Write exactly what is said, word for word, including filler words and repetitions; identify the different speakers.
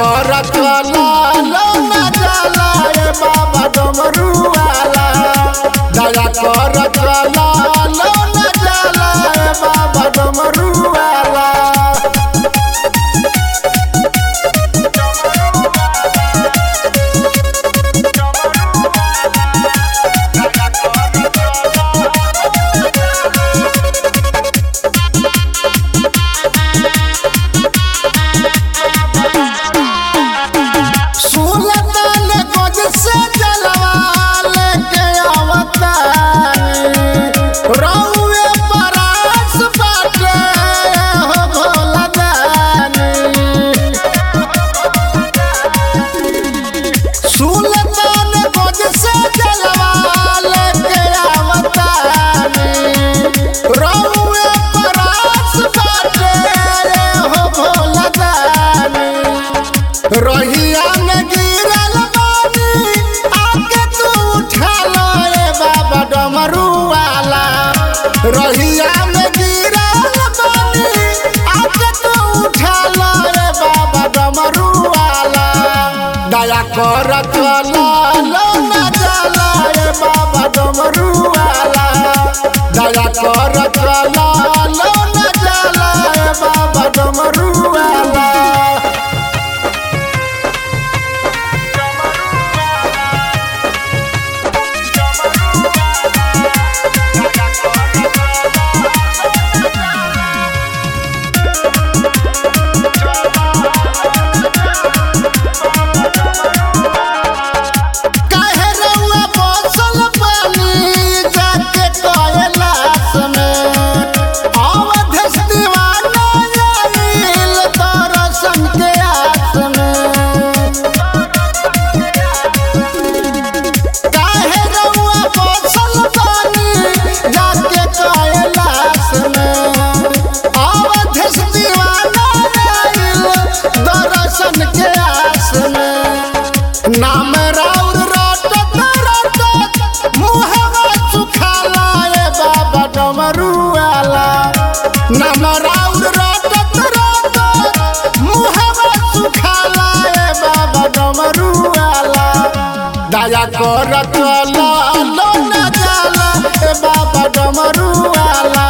Speaker 1: करत लो ना जाला ए बाबा डमरू वाला दया करत लो ना जाला ए बाबा डमरू वाला रहिया में गिरल बानी आके तू उठा लो ए बाबा डमरू वाला रहिया में गिरल बानी आके तू उठा लो ए बाबा डमरू वाला दया करत लो ना जाला ए बाबा डमरू वाला दया करत लो ना जाला ए बाबा डमरू वाला नाम राउर रटत रटत मुहवा सुखाला ए बाबा डमरू वाला नाम राउर रटत रटत मुहवा सुखाला ए बाबा डमरू वाला दया करत लो ना जाला ए बाबा डमरू वाला